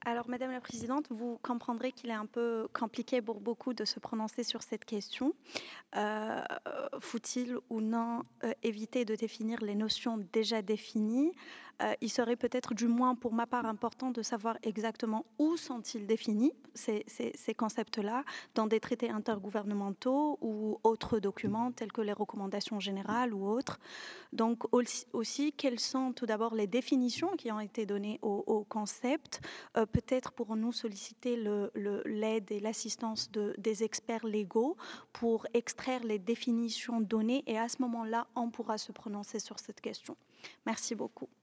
Alors, Madame la Présidente, vous comprendrez qu'il est un peu compliqué pour beaucoup de se prononcer sur cette question. Euh, Faut-il ou non éviter de définir les notions déjà définies? Il serait peut-être, du moins pour ma part, important de savoir exactement où sont-ils définis, ces concepts-là, dans des traités intergouvernementaux ou autres documents tels que les recommandations générales ou autres. Donc aussi, quelles sont tout d'abord les définitions qui ont été données au concept? Peut-être pourrons-nous solliciter l'aide et l'assistance des experts légaux pour extraire les définitions données et à ce moment-là, on pourra se prononcer sur cette question. Merci beaucoup.